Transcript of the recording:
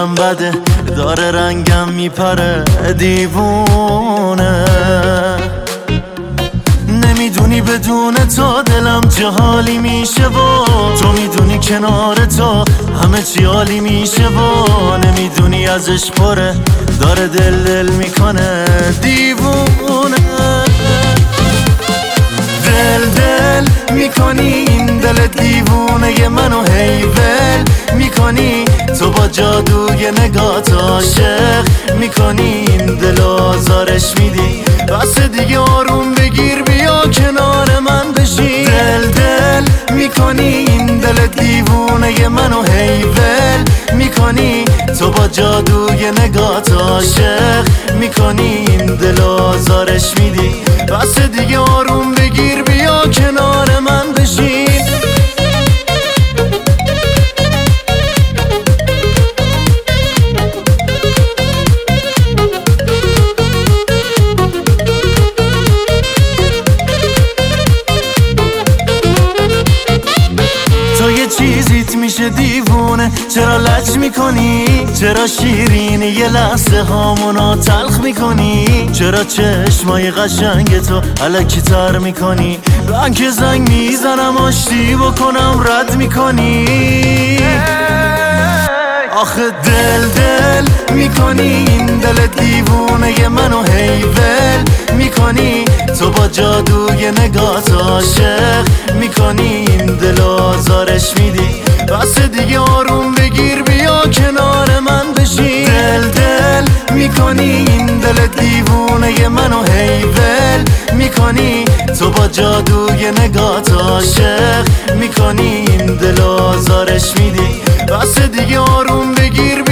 دلم بده داره رنگم میپره دیوونه. نمیدونی بدون تو دلم چه حالی میشه و تو میدونی کنار تو همه چی عالی میشه و نمیدونی ازش پره داره دل میکنه دیوونه. دل میکنی این دل دیوونه منو هیول میکنی تو با جادوی نگات عاشق میکنی این دل آزارش میدی بس دیگه آروم بگیر بیا کنار من بشی. دل میکنی این دل دیوونه منو هیول میکنی تو با جادوی نگات عاشق میکنی این دل آزارش میدی بس دیگه آروم بگیر بیا کنار من بشی. تو یه چیزیت میشه دیوونه چرا لج میکنی چرا شیرینی یه لحظه هامونو تلخ میکنی چرا چشمای قشنگ تو الکی تر میکنی من که زنگ میزنم آشتی بکنم رد میکنی. آخه دل میکنی این دل دیوونه منو هیول میکنی تو با جادوی نگات عاشق میکنی این دل آزارش میدی بس دیگه آروم بگیر بیا کنار من بشی. دل میکنی این دل دیوونه منو هیول میکنی تو با جادوی نگات عاشق میکنی این دل آزارش میدی بس دیگه آروم بگیر